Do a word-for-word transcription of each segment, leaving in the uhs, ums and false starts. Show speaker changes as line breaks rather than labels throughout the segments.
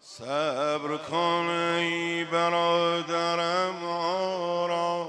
صبر کن ای برادرم آرام،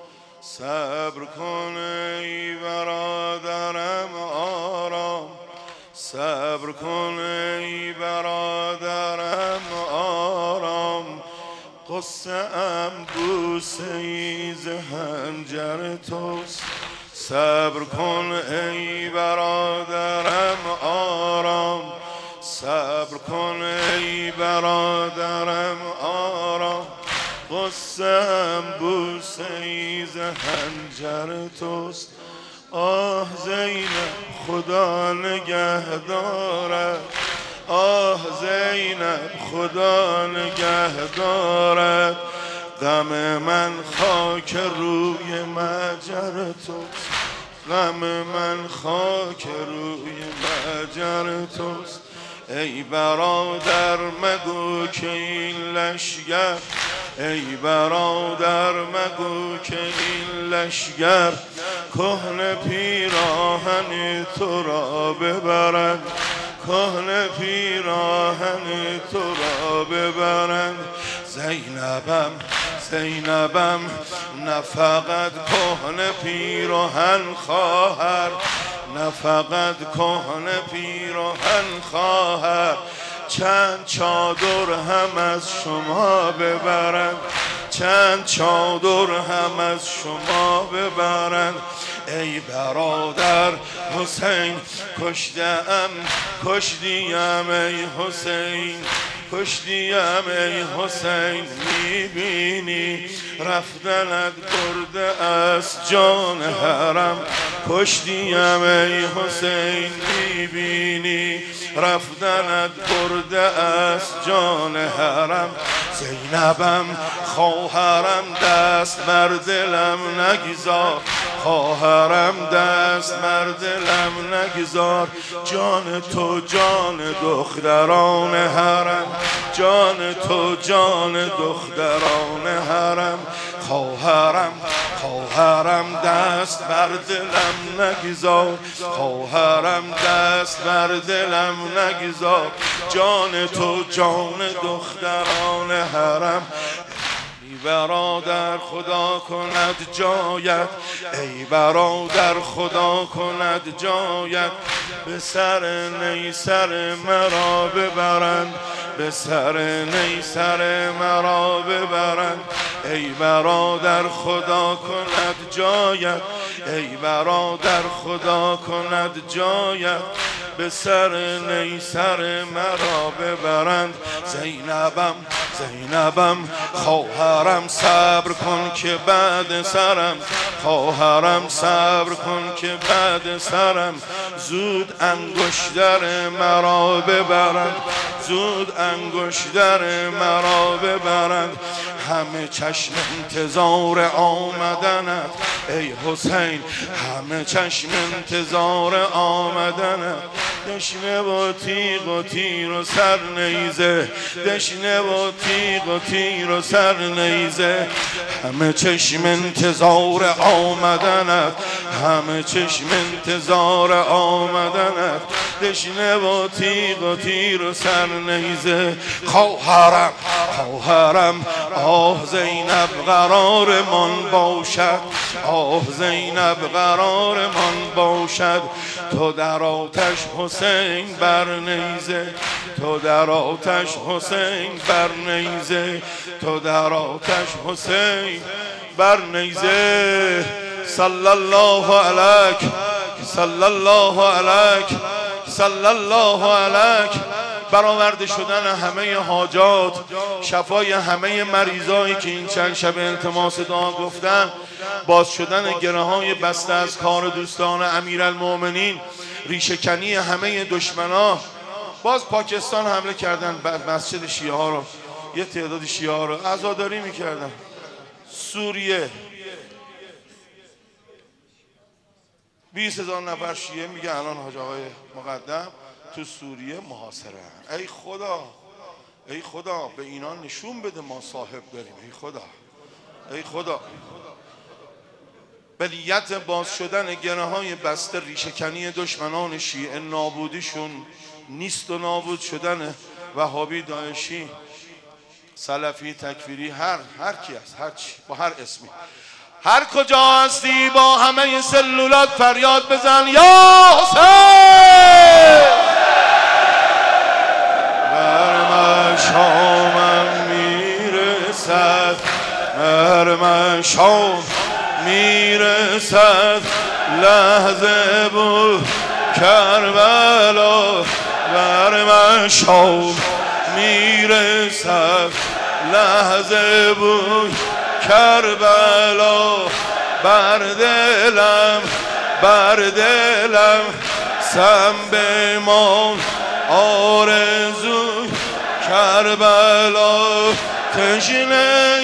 صبر کن ای برادرم آرام، صبر کن ای برادرم آرام. قصه ام بوسه ای ز حنجر توست. صبر کن ای برادرم آرام، صبر کن ای برادرم آرام. قصه ام بوسه ای ز حنجر توست. آه زینب خدا نگه دارد، آه زینب خدا نگه دارد. غم من خاک روی مجر توست، غم من خاک روی مجر توست. ای برادر مگو که این لشگر، ای برادر مگو که این لشگر کهنه پیراهن تو را ببرند، کهنه پیراهن تو را ببرند. زینبم زینبم نه فقط کهنه پیراهن خواهر، نه فقط کهنه پیراهن خواهر، چند چادر هم از شما ببرند، چند چادر هم از شما ببرند. ای برادر حسین کشتم کشتیم ای حسین، کشتیم ای حسین. میبینی رفتنت برده از جان حرم، کشتیم ای حسین. میبینی رفتنت برده از جان حرم. زینبم خواهرم دست بر دلم نگذار، خواهرم دست بر دلم نگذار. جان تو جان دختران حرم، جان تو جان دختران حرم. خواهرم خواهرم دست بر دلم نگذار، خواهرم دست بر دلم نگذار. جان تو جان دختران حرم. ای برادر خدا کند جایت، ای برادر خدا کند جایت. به سر نیسر مرا ببرند، به سر نیسر مرا ببرند. ای برادر خدا کند جایت، ای برادر خدا کند جایت. به سر نیسر مرا ببرند. زینبم زینبم خواهرم صبر کن که بعد سرم، خواهرم صبر کن که بعد سرم. زود انگشتر مرا ببرند، زود انگشتر مرا ببرند. همه چشم انتظار آمدنت ای حسین، همه چشم انتظار آمدنت. دشنه و تیغ و تیر و سر نیزه، دشنه و تیغ و تیر و سر نیزه. همه چشم انتظار آمدنت، همه چشم انتظار آمدنت. دشنه و تیغ و تیر و سر نیزه. خواهرم خواهرم آه زینب قرارمان باشد، آه زینب قرارمان باشد. تو در آتش حسین بر نیزه، تو در آتش حسین بر نیزه، تو در آتش حسین بر نیزه. صلی الله علیک، صلی الله علیک، صلی الله علیک. برآورده شدن همه حاجات، شفای همه مریضایی که این چند شب التماس دعا گفتن، باز شدن گره های بسته از کار دوستان امیرالمؤمنین، ریشه‌کنی همه دشمنا. باز پاکستان حمله کردن بر مسجد شیعه ها رو، یه تعداد شیعه ها رو عزاداری میکردن. سوریه بیست هزار نفر شیعه میگه الان حاج آقای مقدم تو سوریه محاصره. ای خدا، ای خدا به اینا نشون بده ما صاحب داریم. ای خدا، ای خدا. به نیت باز شدن گره های بسته، ریشه‌کنی دشمنان شیعه، نابودیشون، نیست و نابود شدن وهابی، داعشی، سلفی، تکفیری، هر هر کی است، هر چی، با هر اسمی، هر کجا هستی با همه سلولات فریاد بزن یا حسین. بر من شامم میرسد، بر من شام میرسد، لحظه بود کربلا. بر من شام میرسد، لحظه بود کربلا. بر دلم بر دلم سم بمان آرزو کربلا. تشنه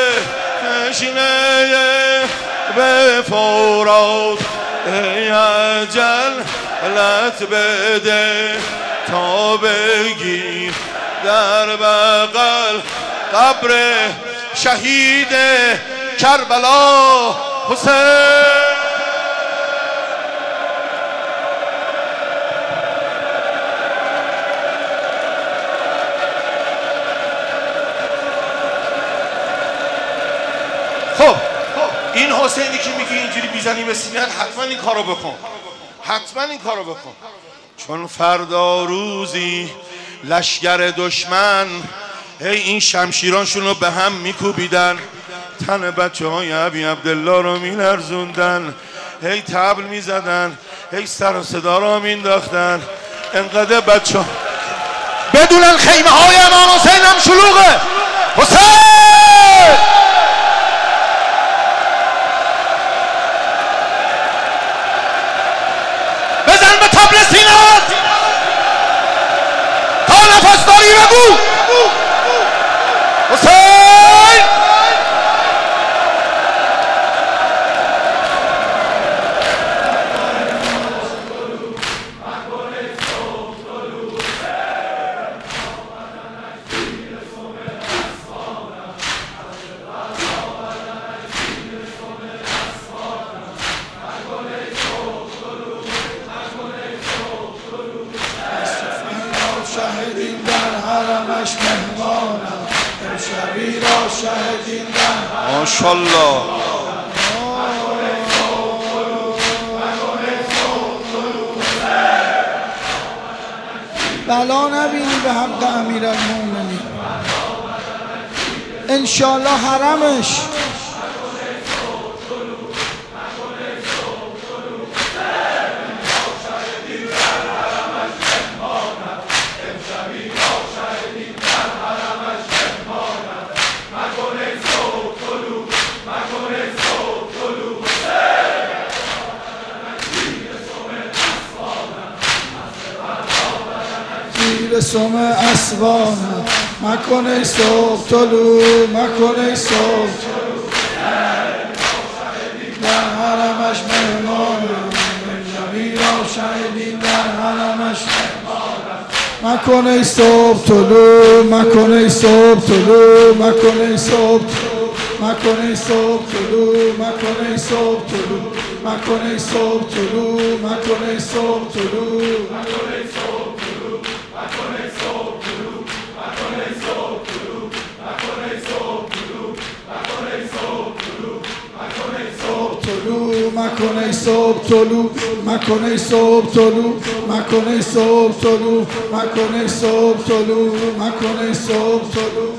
تشنه به فرات ای اجل لت بده تا بگیر در بغل قبر شهید کربلا حسین. خب این حسینی که میگه اینجوری بیزنی به سینه، حتما این کارو بکن، حتما این کارو بکن، چون فردا روزی لشگر دشمن هی این شمشیرانشون رو به هم میکوبیدن، تن بچه های ابی عبدالله رو میلرزوندن، هی طبل میزدن، هی سر و صدا رو مینداختن. انقدر بچه ها بدونن خیمه های امام حسین هم شلوغه. حسین بزن به طبل سینات تا نفس داری بگو حسین.
شاهدین در حرمش مهمانم، امشبی را شاهدین در
ماشالله.
بلا نبینی به حق امیرالمومنین انشالله حرمش. سوم اسوانم مکن ای صبح طلوع، مکن ای صبح در حرمش مهمانم، امشبی را شاهدین در حرمش مکن ای صبح طلوع، مکن ای صبح طلوع، مکن ای صبح مکن ای صبح طلوع، مکن ای صبح طلوع، مکن ای صبح طلوع، مکن ای صبح طلوع. مکن ای صبح طلوع، مکن ای صبح طلوع، مکن ای صبح طلوع، مکن ای صبح طلوع، مکن ای صبح طلوع.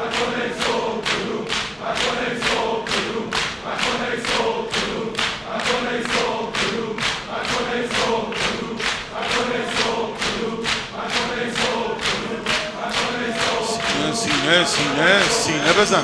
سینه سینه سینه بزن.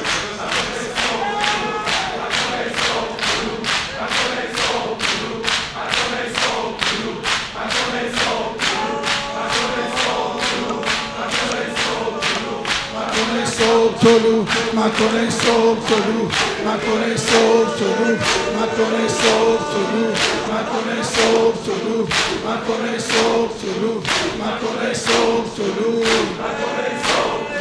طلوع مکن ای صبح طلوع، مکن ای صبح طلوع، مکن ای صبح طلوع، مکن ای صبح طلوع، مکن ای صبح طلوع، مکن ای صبح طلوع.